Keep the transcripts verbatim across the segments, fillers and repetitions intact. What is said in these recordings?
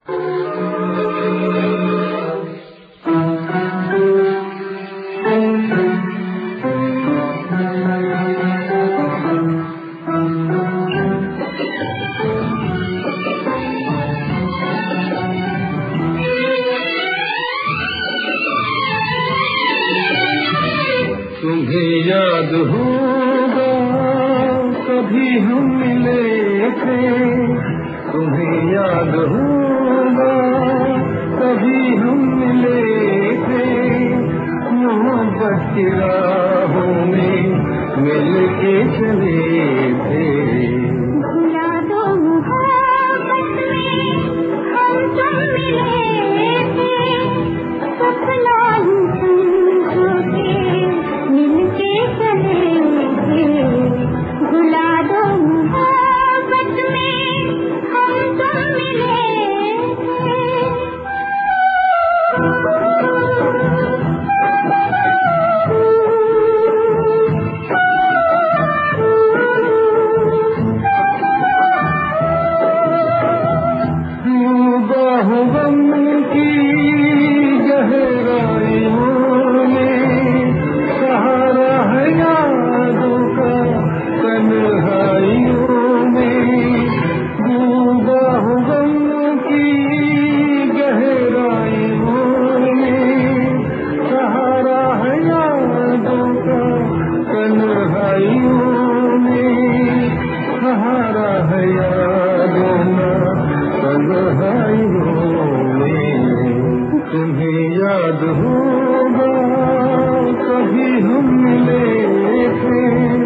तुम्हें याद होगा कभी हम मिले थे, तुम्हें याद होगा कभी हम मिले थे, मोहब्बत की राहों में मिल के चले थे। भुला दो मोहब्बत में हम तुम मिले थे, सपना समझो के मिल के चले थे। भुला दो मोहब्बत में हम तुम मिले थे। बाहुबन की गहराइयों में सहारा है यादों का तन्हाइयों में, बाहुबन की गहराइयों में सहारा है यादों का तन्हाइयों में, सहारा है यादों का तन्हाइयों में। तुम्हें याद होगा कभी हम मिले थे।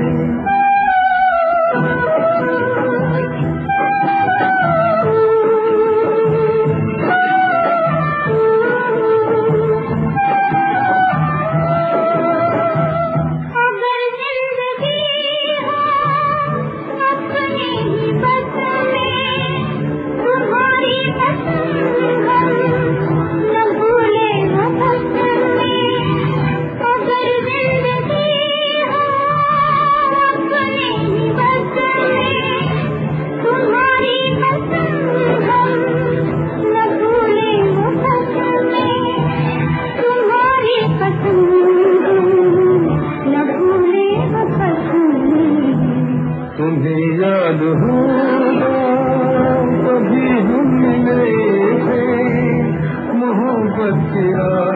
तुम्हें याद होगा कभी हम मिले थे, मोहब्बत की